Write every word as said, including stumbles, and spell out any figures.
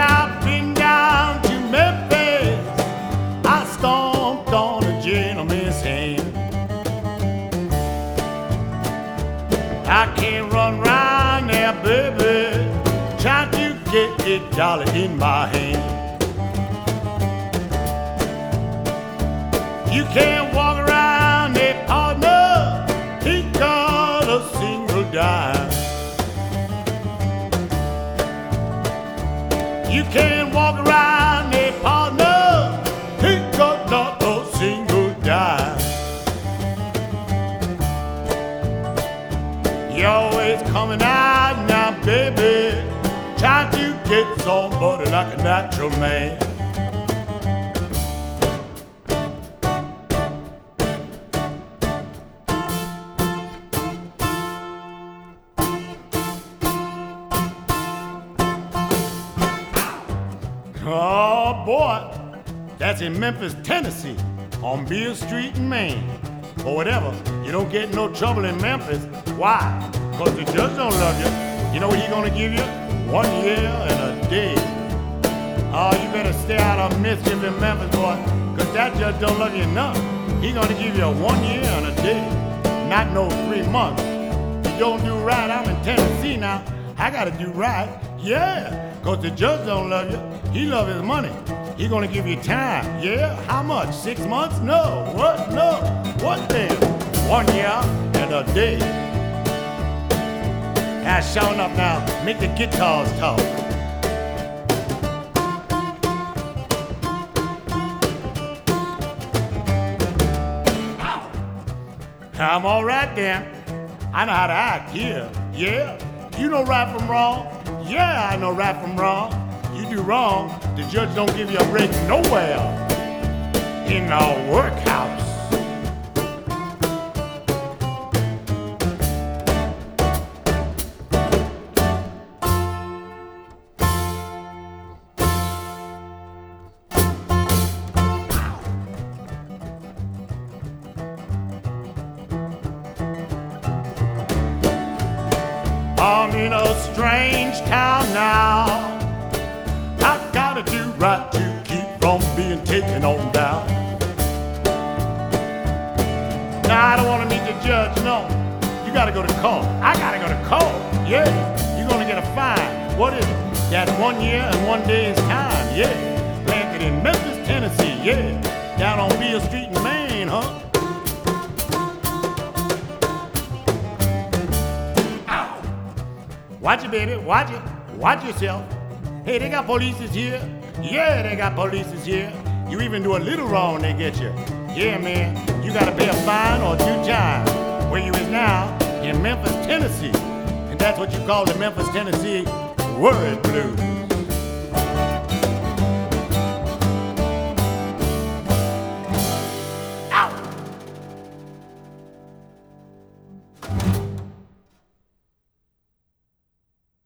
I've been down to Memphis. I stomped on a gentleman's hand. I can't run round there, baby, trying to get a dollar in my hand. You can't walk around there, partner, he got a single dime. You can't walk around there, partner, he got not a single dime. You're always coming out now, baby, trying to get somebody like a natural man. Oh boy, that's in Memphis, Tennessee, on Beale Street in Maine. Or whatever, you don't get in no trouble in Memphis. Why? Because the judge don't love you. You know what he gonna give you? One year and a day. Oh, you better stay out of mischief in Memphis, boy, because that judge don't love you enough. He gonna give you one year and a day, not no three months. You don't do right, I'm in Tennessee now. I gotta do right, yeah, because the judge don't love you. He love his money. He gonna give you time, yeah? How much? Six months? No. What? No. What then? One year and a day. Now, showing up now, make the guitars talk. I'm all right then. I know how to act here, yeah? You know right from wrong? Yeah, I know right from wrong. You do wrong, the judge don't give you a break nowhere in the workhouse. I'm in a strange town now. I gotta do right to keep from being taken on down. Now I don't wanna meet the judge, no. You gotta go to court. I gotta go to court, yeah. You're gonna get a fine. What is it? That's one year and one day's time, yeah. Planted in Memphis, Tennessee, yeah. Down on Beale Street in Maine, huh? Ow! Watch it, baby, watch it. Watch yourself. Hey, they got polices here. Yeah, they got polices here. You even do a little wrong, they get you. Yeah, man, you gotta pay a fine or do time. Where you is now, in Memphis, Tennessee. And that's what you call the Memphis, Tennessee word blues.